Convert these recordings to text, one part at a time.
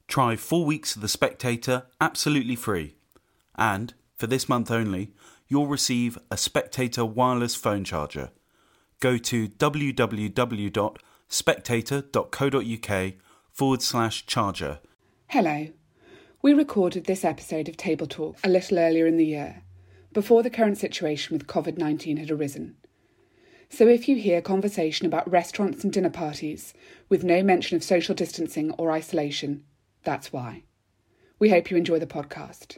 Try 4 weeks of The Spectator absolutely free. And, for this month only, you'll receive a Spectator wireless phone charger. Go to www.spectator.co.uk/charger. Hello. We recorded this episode of Table Talk a little earlier in the year, before the current situation with COVID-19 had arisen. So if you hear conversation about restaurants and dinner parties with no mention of social distancing or isolation, that's why. We hope you enjoy the podcast.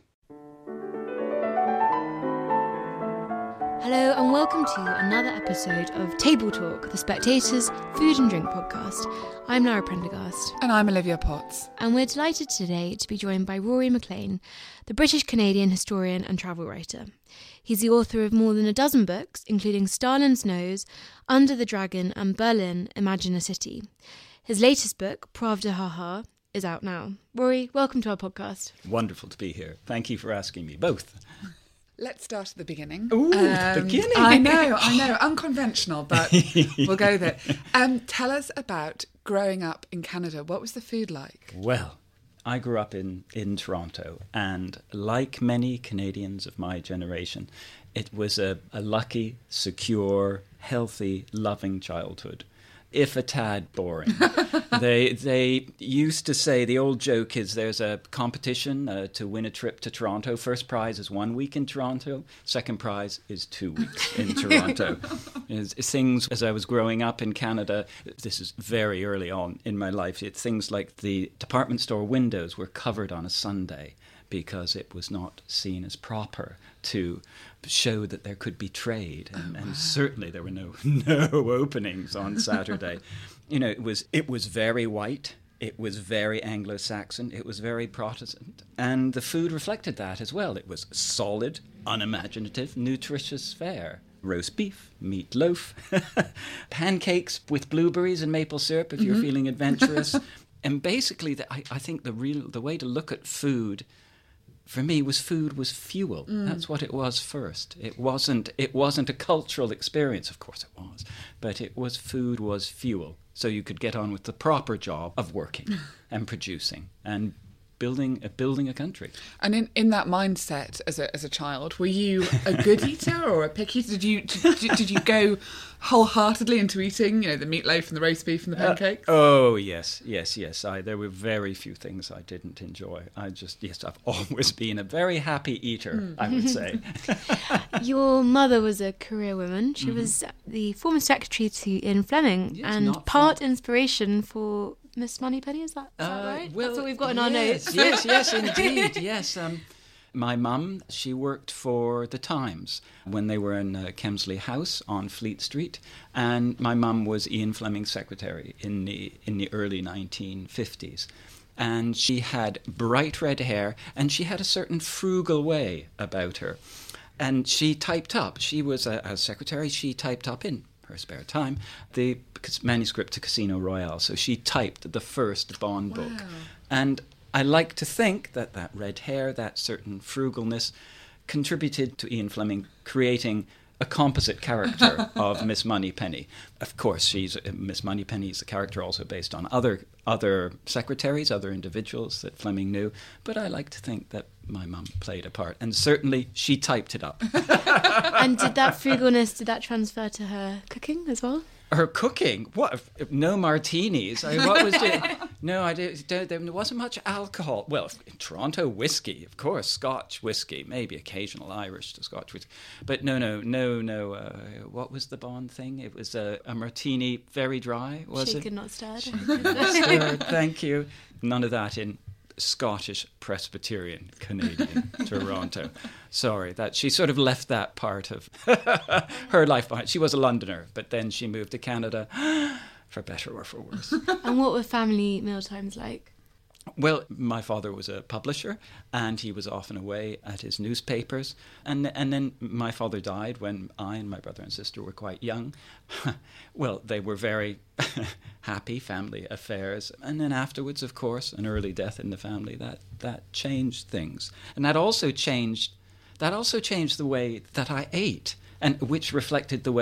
Hello and welcome to another episode of Table Talk, the Spectator's food and drink podcast. I'm Lara Prendergast. And I'm Olivia Potts. And we're delighted today to be joined by Rory McLean, the British-Canadian historian and travel writer. He's the author of more than a dozen books, including Stalin's Nose, Under the Dragon and Berlin, Imagine a City. His latest book, Pravda Haha, is out now. Rory, welcome to our podcast. Wonderful to be here. Thank you for asking me both. Let's start at the beginning. Ooh, the beginning. I know. Unconventional, but we'll go there. Tell us about growing up in Canada. What was the food like? Well, I grew up in Toronto, and like many Canadians of my generation, it was a lucky, secure, healthy, loving childhood, if a tad boring. They used to say, the old joke is there's a competition to win a trip to Toronto. First prize is 1 week in Toronto. Second prize is 2 weeks in Toronto. Things, as I was growing up in Canada, this is very early on in my life, things like the department store windows were covered on a Sunday because it was not seen as proper to show that there could be trade, and certainly there were no openings on Saturday. You know, it was very white, it was very Anglo-Saxon, it was very Protestant, and the food reflected that as well. It was solid, unimaginative, nutritious fare. Roast beef, meatloaf, pancakes with blueberries and maple syrup if you're feeling adventurous. And basically, I think the way to look at food, for me, food was fuel. That's what it was first. It wasn't a cultural experience. Of course it was, but food was fuel. So you could get on with the proper job of working and producing and building a country. And in that mindset as a child, were you a good eater or a picky eater? Did you go wholeheartedly into eating, the meatloaf and the roast beef and the pancakes? Yes. There were very few things I didn't enjoy. I've always been a very happy eater, I would say. Your mother was a career woman. She was the former secretary to Ian Fleming, and part inspiration for Miss Moneypenny, is that right? Well, that's what we've got in our notes. Yes, indeed, yes. My mum, she worked for The Times when they were in Kemsley House on Fleet Street, and my mum was Ian Fleming's secretary in the early 1950s. And she had bright red hair, and she had a certain frugal way about her. And she typed up. She was a secretary. She typed up in her spare time the manuscript to Casino Royale. So she typed the first Bond book. And I like to think that red hair, that certain frugalness, contributed to Ian Fleming creating a composite character of Miss Moneypenny. Of course, Miss Moneypenny is a character also based on other secretaries, other individuals that Fleming knew. But I like to think that my mum played a part, and certainly she typed it up. And did that transfer to her cooking as well? Her cooking? What? No martinis? What was it? No, I did. There wasn't much alcohol. Well, in Toronto, whiskey, of course, Scotch whiskey, maybe occasional Irish to Scotch whiskey. But no. What was the Bond thing? It was a martini, very dry, was it? Shaken, not stirred. Shaken, not stirred, thank you. None of that in Scottish Presbyterian Canadian Toronto. Sorry, that she sort of left that part of her life behind. She was a Londoner, but then she moved to Canada, for better or for worse. And what were family mealtimes like? Well, my father was a publisher, and he was often away at his newspapers. And then my father died when I and my brother and sister were quite young. Well, they were very happy family affairs. And then afterwards, of course, an early death in the family, that changed things. And that also changed the way that I ate, and which reflected the way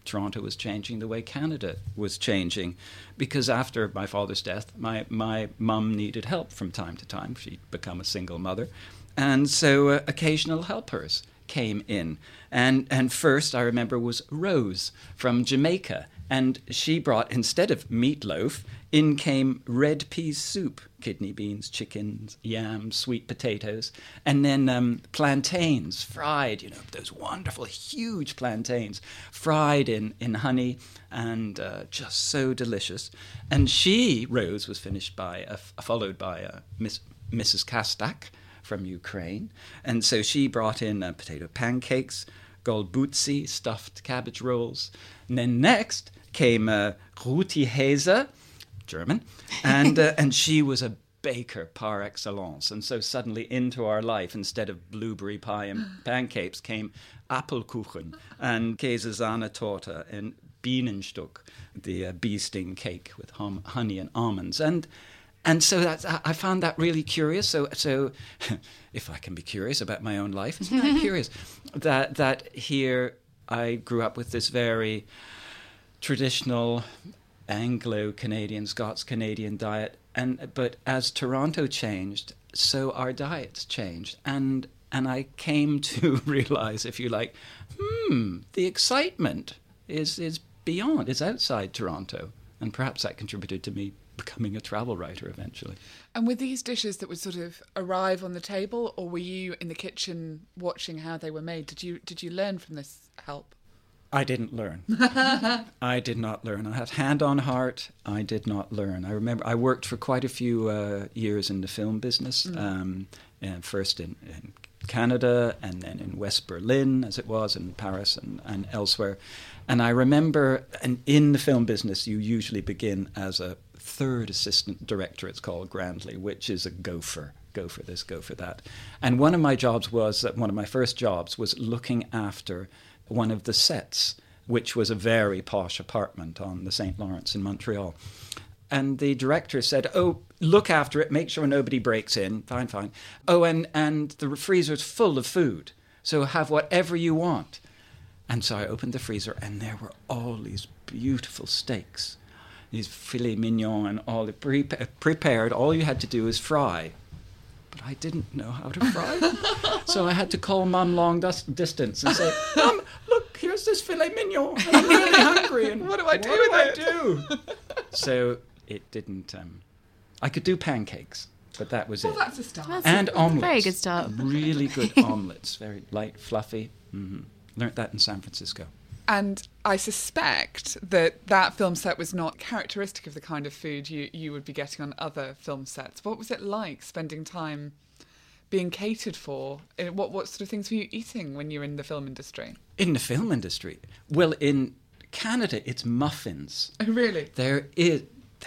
Toronto was changing, the way Canada was changing. Because after my father's death, my mum needed help from time to time. She'd become a single mother. And so occasional helpers came in. And first, I remember, was Rose from Jamaica. And she brought, instead of meatloaf, in came red pea soup, kidney beans, chickens, yams, sweet potatoes, and then plantains fried, those wonderful, huge plantains, fried in honey, and just so delicious. And Rose, was followed by Mrs. Kastak from Ukraine. And so she brought in potato pancakes, golbutzi, stuffed cabbage rolls. And then next came Ruti Hese, German, and she was a baker par excellence. And so suddenly into our life, instead of blueberry pie and pancakes, came Apfelkuchen and Käsesahnetorte and Bienenstück, the bee sting cake with honey and almonds. And so I found that really curious. So if I can be curious about my own life, isn't that curious? That here I grew up with this very traditional Anglo-Canadian, Scots-Canadian diet, but as Toronto changed, so our diets changed, and I came to realize, if you like, the excitement is beyond, is outside Toronto, and perhaps that contributed to me becoming a travel writer eventually. And were these dishes that would sort of arrive on the table, or were you in the kitchen watching how they were made? Did you learn from this help? I didn't learn. I did not learn. I had hand on heart. I did not learn. I remember I worked for quite a few years in the film business, and first in Canada and then in West Berlin, as it was, in Paris and elsewhere. And I remember, and in the film business, you usually begin as a third assistant director, it's called grandly, which is a gopher. Go for this, go for that. And one of my first jobs was looking after one of the sets, which was a very posh apartment on the St. Lawrence in Montreal. And the director said, "Oh, look after it, make sure nobody breaks in." Fine. "Oh, and the freezer's full of food, so have whatever you want." And so I opened the freezer, and there were all these beautiful steaks, these filet mignon, and all prepared. All you had to do is fry. But I didn't know how to fry. So I had to call Mum long distance and say, "Mum, look, here's this filet mignon. I'm really hungry. And what do I do with it?" So it didn't... I could do pancakes, but that was it. Well, that's a start. And omelets. Very good start. Really good omelets. Very light, fluffy. Learnt that in San Francisco. And I suspect that film set was not characteristic of the kind of food you would be getting on other film sets. What was it like spending time being catered for? What sort of things were you eating when you were in the film industry? In the film industry? Well, in Canada, it's muffins. Oh, really? There is.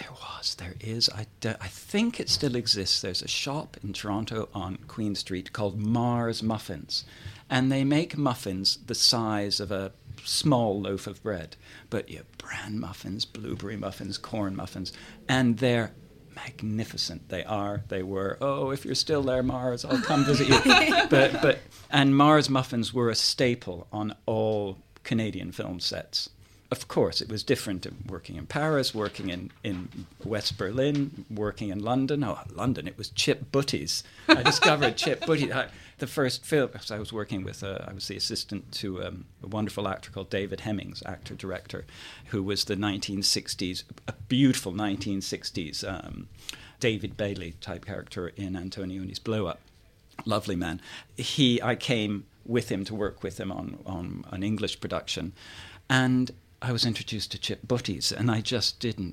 I think it still exists. There's a shop in Toronto on Queen Street called Mars Muffins. And they make muffins the size of a small loaf of bread. But bran muffins, blueberry muffins, corn muffins. And they're magnificent. They were. Oh, if you're still there, Mars, I'll come visit you. And Mars muffins were a staple on all Canadian film sets. Of course, it was different working in Paris, working in West Berlin, working in London. Oh, London, it was chip butties. I discovered chip butties. The first film, I was working with, I was the assistant to a wonderful actor called David Hemmings, actor-director, who was the 1960s, a beautiful 1960s David Bailey type character in Antonioni's Blow Up. Lovely man. I came with him to work with him on an English production, and I was introduced to chip butties, and I just didn't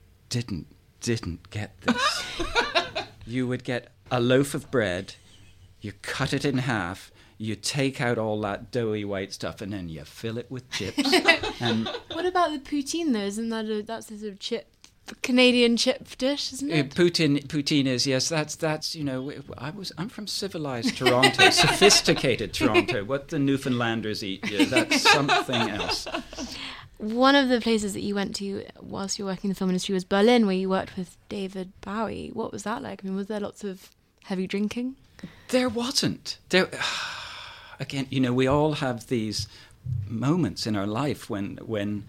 get this. You would get a loaf of bread, you cut it in half, you take out all that doughy white stuff, and then you fill it with chips. And what about the poutine, though? Isn't that that's a sort of Canadian chip dish, isn't it? Poutine is, yes. That's I'm from civilized Toronto, sophisticated Toronto. What the Newfoundlanders eat, that's something else. One of the places that you went to whilst you were working in the film industry was Berlin, where you worked with David Bowie. What was that like? I mean, was there lots of heavy drinking? There wasn't. Again, we all have these moments in our life when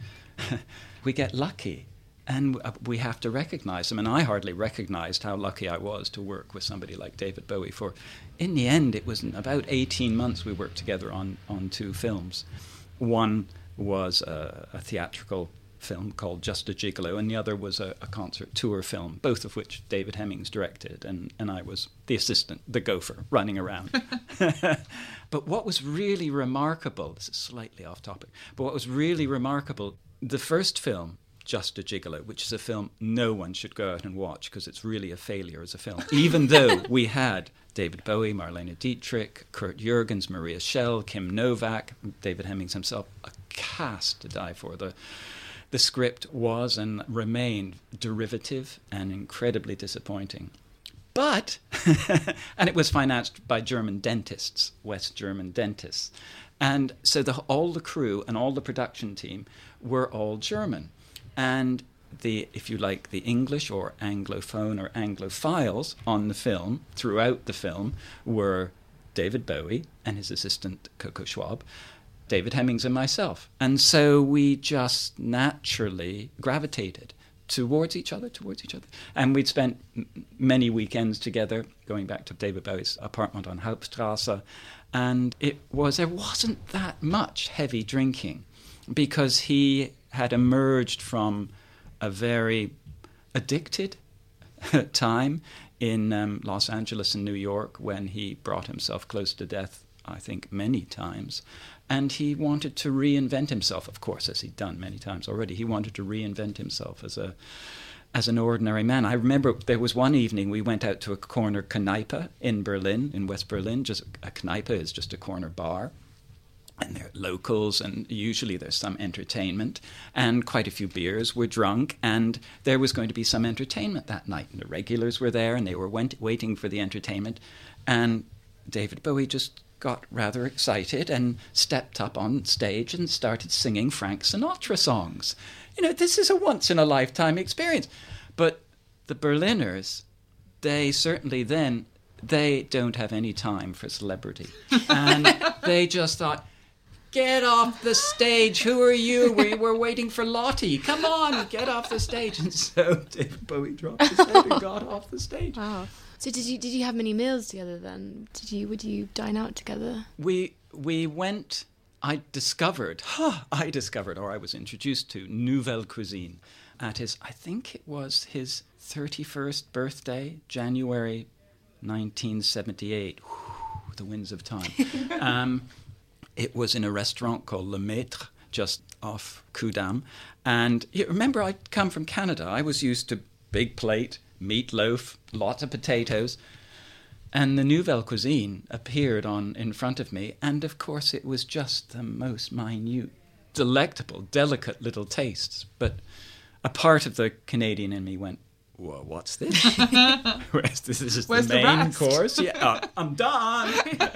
we get lucky. And we have to recognize them. And I hardly recognized how lucky I was to work with somebody like David Bowie. For, in the end, it was about 18 months we worked together on 2 films. One was a theatrical film called Just a Gigolo, and the other was a concert tour film, both of which David Hemmings directed, and I was the assistant, the gopher, running around. But what was really remarkable, this is slightly off topic, but what was really remarkable, the first film, Just a Gigolo, which is a film no one should go out and watch because it's really a failure as a film, even though we had David Bowie, Marlene Dietrich, Kurt Jürgens, Maria Schell, Kim Novak, David Hemmings himself, a cast to die for. The script was and remained derivative and incredibly disappointing. But, and it was financed by German dentists, West German dentists. And so all the crew and all the production team were all German. And if you like, the English or Anglophone or Anglophiles on the film, throughout the film, were David Bowie and his assistant Coco Schwab, David Hemmings and myself. And so we just naturally gravitated towards each other. And we'd spent many weekends together, going back to David Bowie's apartment on Hauptstrasse. And there wasn't that much heavy drinking because he had emerged from a very addicted time in Los Angeles and New York when he brought himself close to death, I think, many times. And he wanted to reinvent himself, of course, as he'd done many times already. He wanted to reinvent himself as an ordinary man. I remember there was one evening we went out to a corner Kneipe in Berlin, in West Berlin. Just a Kneipe is just a corner bar. And they're locals, and usually there's some entertainment, and quite a few beers were drunk, and there was going to be some entertainment that night. And the regulars were there, and they were waiting for the entertainment. And David Bowie just got rather excited and stepped up on stage and started singing Frank Sinatra songs. You know, this is a once-in-a-lifetime experience. But the Berliners, they certainly then, they don't have any time for celebrity. And they just thought, get off the stage. Who are you? We're waiting for Lottie. Come on, get off the stage. And so David Bowie dropped his head and got off the stage. Wow. So did you have many meals together then? Would you dine out together? We went. I discovered, or I was introduced to Nouvelle Cuisine at I think it was his 31st birthday, January 1978. Whew, the winds of time. It was in a restaurant called Le Maître, just off Kudamm. And you remember, I'd come from Canada. I was used to big plate, meatloaf, lots of potatoes. And the Nouvelle Cuisine appeared in front of me. And, of course, it was just the most minute, delectable, delicate little tastes. But a part of the Canadian in me went, whoa, what's this? This is Where's the main course? Yeah, I'm done.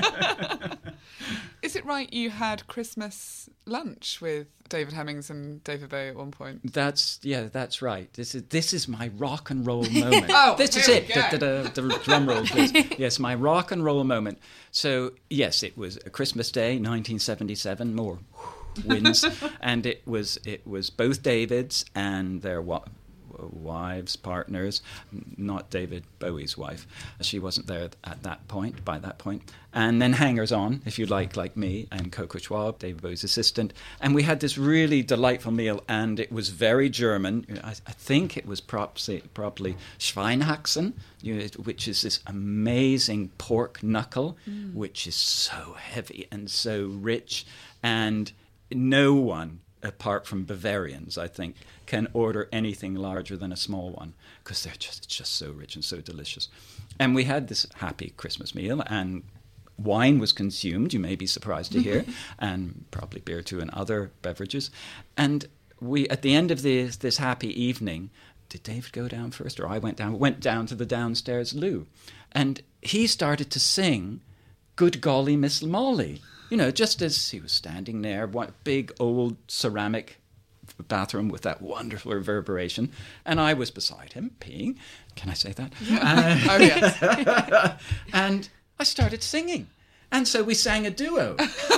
Is it right you had Christmas lunch with David Hemmings and David Bowie at one point? That's right. This is my rock and roll moment. This is it. The drum roll, please. Yes, my rock and roll moment. So yes, it was a Christmas Day, 1977. More wins, and it was both David's and their wives, partners, not David Bowie's wife. She wasn't there by that point. And then hangers-on, if you like me, and Coco Schwab, David Bowie's assistant. And we had this really delightful meal, and it was very German. I think it was probably Schweinehaxen, which is this amazing pork knuckle, which is so heavy and so rich. And no one, apart from Bavarians, I think, can order anything larger than a small one because it's just so rich and so delicious. And we had this happy Christmas meal, and wine was consumed, you may be surprised to hear, and probably beer too and other beverages. And we, at the end of this happy evening, did David go down first or I went down? We went down to the downstairs loo, and he started to sing Good Golly Miss Molly. You know, just as he was standing there, one big old ceramic bathroom with that wonderful reverberation, and I was beside him peeing. Can I say that? Yeah. Oh yes. And I started singing, And so we sang a duo.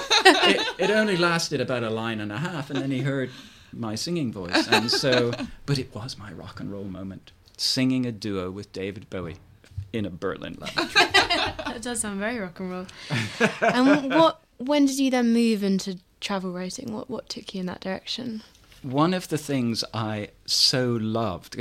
It only lasted about a line and a half, and then he heard my singing voice. And so, but it was my rock and roll moment, singing a duo with David Bowie in a Berlin laboratory. That does sound very rock and roll. And when did you then move into travel writing? What took you in that direction? One of the things I so loved,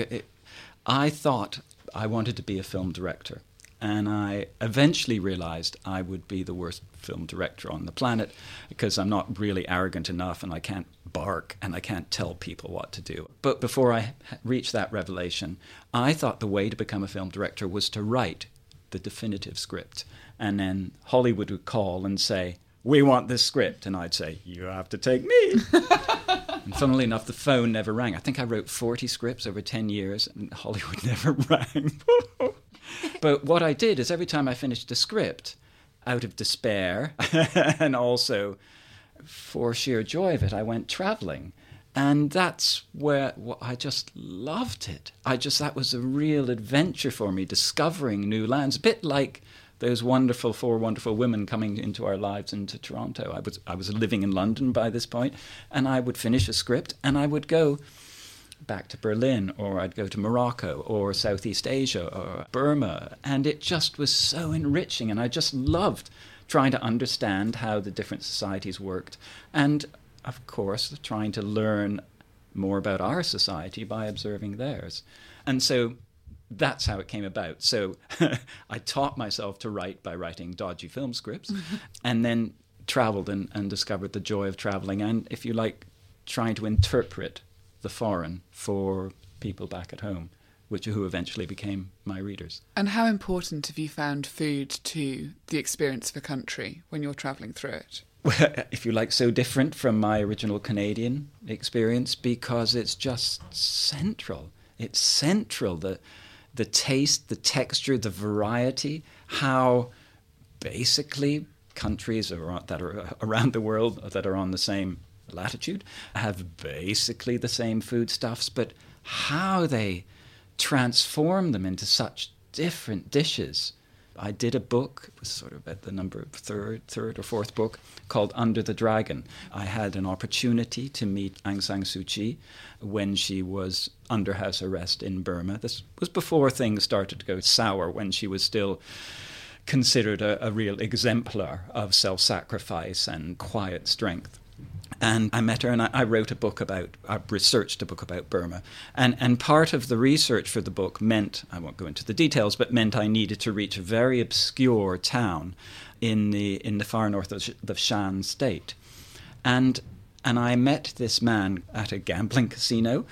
I thought I wanted to be a film director. And I eventually realized I would be the worst film director on the planet because I'm not really arrogant enough and I can't bark and I can't tell people what to do. But before I reached that revelation, I thought the way to become a film director was to write the definitive script. And then Hollywood would call and say, "We want this script." And I'd say, "You have to take me." And funnily enough, the phone never rang. I think I wrote 40 scripts over 10 years and Hollywood never rang. But what I did is every time I finished a script, out of despair and also for sheer joy of it, I went traveling. And that's where I just loved it. That was a real adventure for me, discovering new lands, a bit like those four wonderful women coming into our lives into Toronto. I was living in London by this point, and I would finish a script and I would go back to Berlin, or I'd go to Morocco or Southeast Asia or Burma, and it just was so enriching, and I just loved trying to understand how the different societies worked, and of course trying to learn more about our society by observing theirs. And so that's how it came about. So I taught myself to write by writing dodgy film scripts, and then traveled and discovered the joy of traveling, and if you like, trying to interpret the foreign for people back at home, who eventually became my readers. And how important have you found food to the experience of a country when you're travelling through it? Well, if you like, so different from my original Canadian experience, because it's just central. It's central, the taste, the texture, the variety, how basically countries that are around the world that are on the same latitude have basically the same foodstuffs, but how they transform them into such different dishes. I did a book, it was sort of at the number of third or fourth book, called Under the Dragon. I had an opportunity to meet Aung San Suu Kyi when she was under house arrest in Burma. This was before things started to go sour, when she was still considered a real exemplar of self-sacrifice and quiet strength. And I met her, and I researched a book about Burma. And part of the research for the book meant, I won't go into the details, but meant I needed to reach a very obscure town in the far north of the Shan state. And I met this man at a gambling casino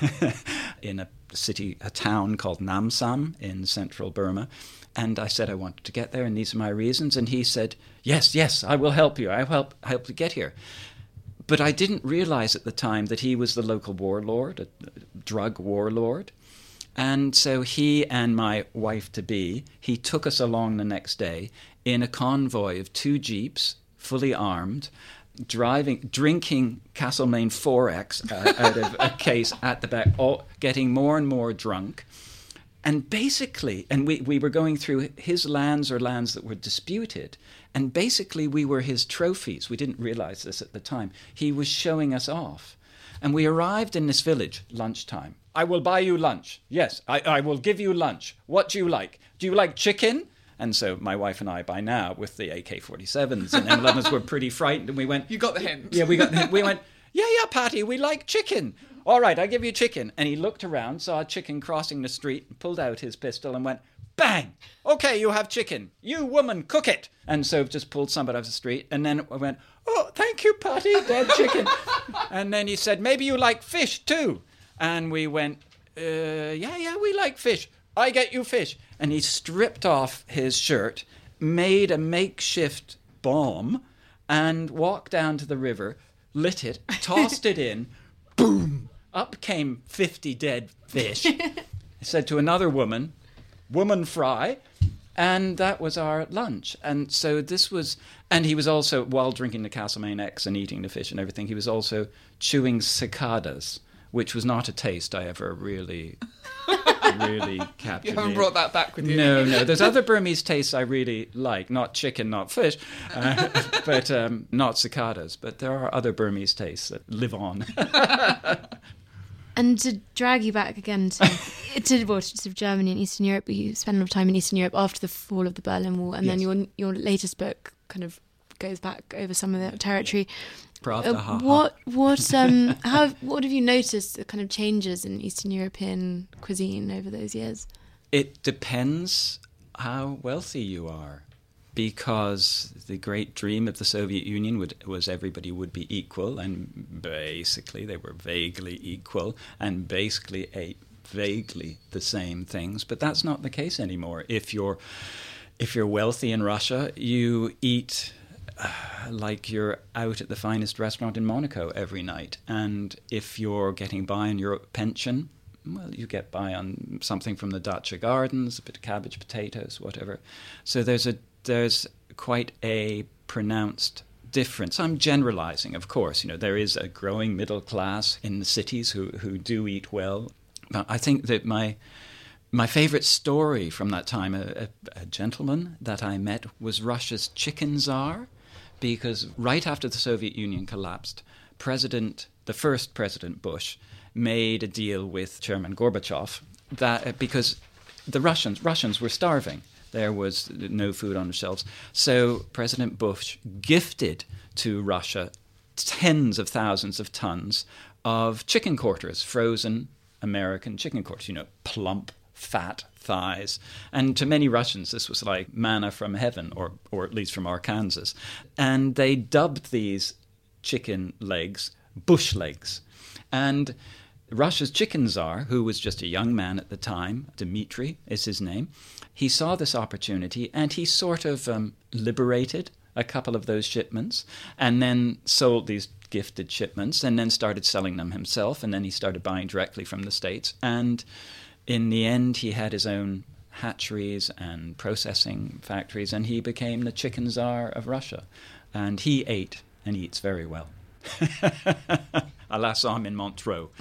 in a town called Namsam in central Burma. And I said I wanted to get there, and these are my reasons. And he said, yes, I will help you. I'll help you get here. But I didn't realize at the time that he was the local warlord, a drug warlord. And so he and my wife-to-be, he took us along the next day in a convoy of 2 jeeps, fully armed, drinking Castlemaine 4X out of a case at the back, getting more and more drunk. And basically, we were going through his lands or lands that were disputed, and basically we were his trophies. We didn't realize this at the time. He was showing us off. And we arrived in this village, lunchtime. "I will buy you lunch. Yes, I will give you lunch. What do you like? Do you like chicken?" And so my wife and I, by now, with the AK-47s and M11s, were pretty frightened, and we went... You got the hint. Yeah, we got the hint. We went, yeah, Patty, we like chicken. "All right, I'll give you chicken." And he looked around, saw a chicken crossing the street, pulled out his pistol and went, "Bang! Okay, you have chicken. You, woman, cook it." And so just pulled somebody off the street. And then I went, "Oh, thank you, Patty, dead chicken." And then he said, "Maybe you like fish too." And we went, yeah, we like fish. "I get you fish." And he stripped off his shirt, made a makeshift bomb, and walked down to the river, lit it, tossed it in, boom! Up came 50 dead fish. He said to another woman, "Woman fry," and that was our lunch. And so this was, and he was also, while drinking the Castlemaine X and eating the fish and everything, he was also chewing cicadas, which was not a taste I ever really really captured You haven't me. brought that back with you. No. There's other Burmese tastes I really like. Not chicken, not fish, but not cicadas. But there are other Burmese tastes that live on. And to drag you back again to Germany and Eastern Europe, you spent a lot of time in Eastern Europe after the fall of the Berlin Wall, and then your latest book kind of goes back over some of the territory. What have you noticed the kind of changes in Eastern European cuisine over those years? It depends how wealthy you are, because the great dream of the Soviet Union was everybody would be equal, and basically they were vaguely equal and basically ate vaguely the same things. But that's not the case anymore. If you're wealthy in Russia, you eat like you're out at the finest restaurant in Monaco every night. And if you're getting by on your pension, well, you get by on something from the Dacia Gardens, a bit of cabbage, potatoes, whatever. So there's quite a pronounced difference. I'm generalizing, of course. There is a growing middle class in the cities who do eat well. But I think that my favorite story from that time, a gentleman that I met, was Russia's chicken czar. Because right after the Soviet Union collapsed, the first President Bush made a deal with Chairman Gorbachev that because the Russians were starving. There was no food on the shelves. So President Bush gifted to Russia tens of thousands of tons of chicken quarters, frozen American chicken quarters, plump, fat thighs. And to many Russians, this was like manna from heaven, or at least from Arkansas. And they dubbed these chicken legs bush legs. And Russia's chicken czar, who was just a young man at the time, Dmitry is his name, he saw this opportunity and he sort of liberated a couple of those shipments and then sold these gifted shipments and then started selling them himself. And then he started buying directly from the States. And in the end, he had his own hatcheries and processing factories, and he became the chicken czar of Russia. And he ate and eats very well. I last saw him in Montreux.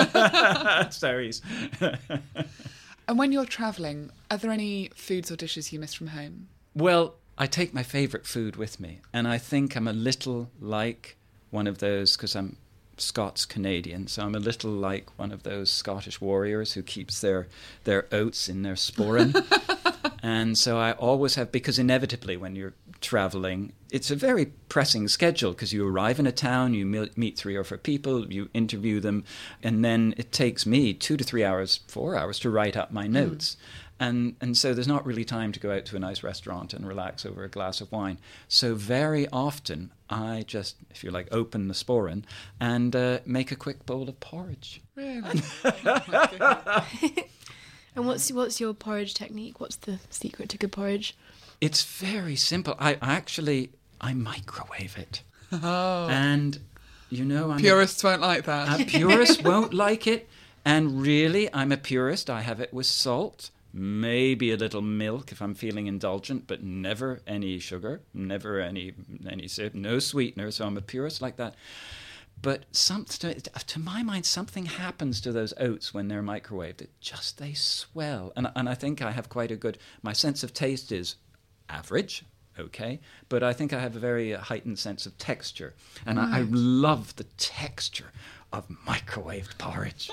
And when you're travelling, are there any foods or dishes you miss from home? Well, I take my favourite food with me, and I think I'm a little like one of those, because I'm Scots-Canadian, so I'm a little like one of those Scottish warriors who keeps their oats in their sporran. And so I always have, because inevitably when you're traveling, it's a very pressing schedule because you arrive in a town, you meet 3 or 4 people, you interview them, and then it takes me 2 to 3 hours, 4 hours to write up my notes. And so there's not really time to go out to a nice restaurant and relax over a glass of wine. So very often I just, if you like, open the sporran and make a quick bowl of porridge. Really? Oh my God. And what's your porridge technique? What's the secret to good porridge? It's very simple. I microwave it. Oh. And, Purists won't like that. A purist won't like it. And really, I'm a purist. I have it with salt, maybe a little milk if I'm feeling indulgent, but never any sugar, never any syrup, no sweetener. So I'm a purist like that. But to my mind, something happens to those oats when they're microwaved. They swell. And I think I have quite a good... My sense of taste is average, okay? But I think I have a very heightened sense of texture. And I love the texture of microwaved porridge.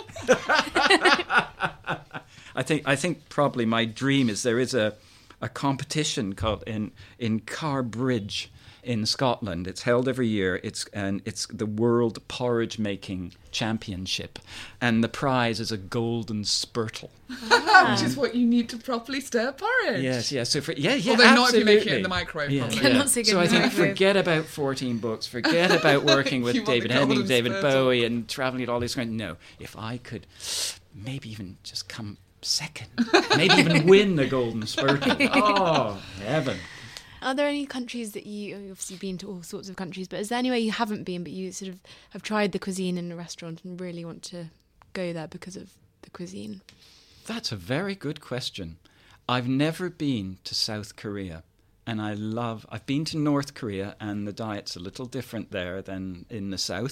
I think probably my dream is there is a competition called in Carbridge in Scotland. It's held every year. It's the World Porridge Making Championship, and the prize is a golden spurtle, which is what you need to properly stir porridge. Yes. So although absolutely. not if you make it in the microwave. Not so good So in I the think microwave. forget about 14 books, forget about working with You want David the golden Hemming, David spurtle. Bowie, and traveling at all these kinds. No, if I could maybe even just come second, maybe even win the golden spurtle. Oh, heaven. Are there any countries that you've obviously been to all sorts of countries, but is there anywhere you haven't been, but you sort of have tried the cuisine in a restaurant and really want to go there because of the cuisine? That's a very good question. I've never been to South Korea, and I've been to North Korea, and the diet's a little different there than in the South.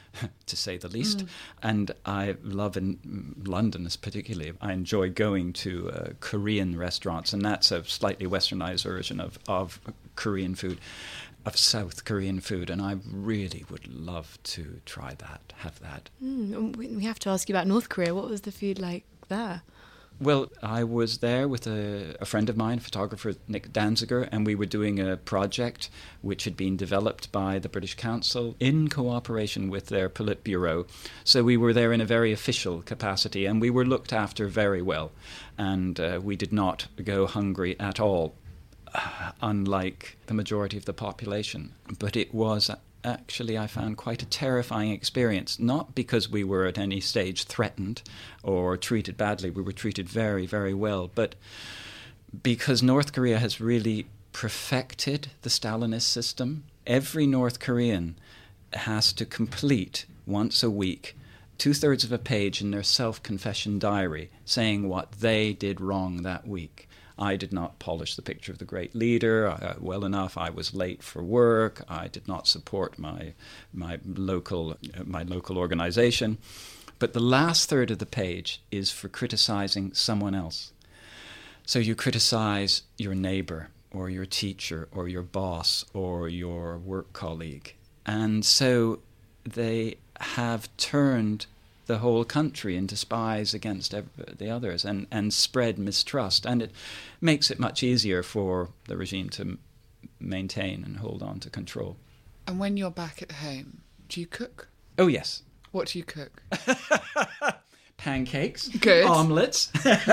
to say the least. And I love in London, particularly, I enjoy going to Korean restaurants, and that's a slightly westernized version of Korean food, of South Korean food, and I really would love to try that, have that. We have to ask you about North Korea. What was the food like there? Well, I was there with a friend of mine, photographer Nick Danziger, and we were doing a project which had been developed by the British Council in cooperation with their Politburo. So we were there in a very official capacity, and we were looked after very well, and we did not go hungry at all, unlike the majority of the population. But it was actually, I found, quite a terrifying experience, not because we were at any stage threatened or treated badly. We were treated very, very well, but because North Korea has really perfected the Stalinist system. Every North Korean has to complete once a week 2/3 of a page in their self-confession diary saying what they did wrong that week. I did not polish the picture of the great leader well enough. I was late for work. I did not support my local organization. But the last third of the page is for criticizing someone else. So you criticize your neighbor or your teacher or your boss or your work colleague. And so they have turned the whole country into spies against the others and spread mistrust. And it makes it much easier for the regime to maintain and hold on to control. And when you're back at home, do you cook? Oh, yes. What do you cook? Pancakes. Good. Omelets.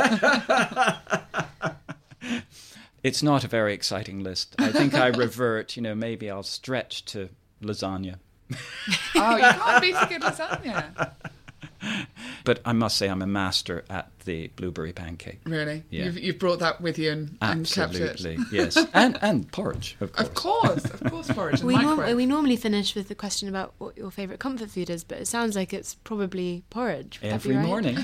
It's not a very exciting list. I think I revert, maybe I'll stretch to lasagna. Oh, you can't beat a good lasagna. But I must say I'm a master at the blueberry pancake. Really? Yeah. You've brought that with you and kept it? Absolutely, yes. And porridge, of course. Of course, porridge and We microwave. normally finish with the question about what your favourite comfort food is, but it sounds like it's probably porridge. Would that be Every right? morning.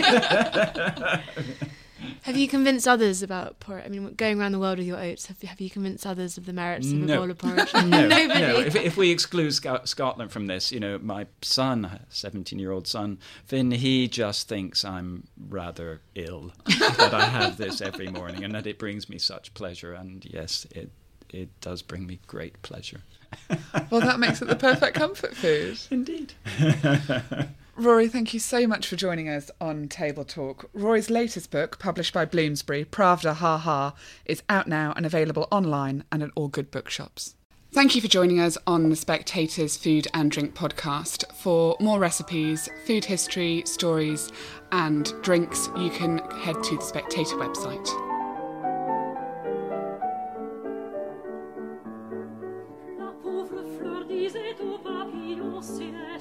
Have you convinced others about porridge? I mean, going around the world with your oats, have you convinced others of the merits of a bowl of porridge? No. Nobody. If we exclude Scotland from this, my son, 17-year-old son, Finn, he just thinks I'm rather ill, that I have this every morning and that it brings me such pleasure. And yes, it does bring me great pleasure. Well, that makes it the perfect comfort food. Indeed. Rory, thank you so much for joining us on Table Talk. Rory's latest book, published by Bloomsbury, Pravda Ha Ha, is out now and available online and at all good bookshops. Thank you for joining us on the Spectator's Food and Drink podcast. For more recipes, food history, stories and drinks, you can head to the Spectator website. La pauvre fleur disait au papillon, c'est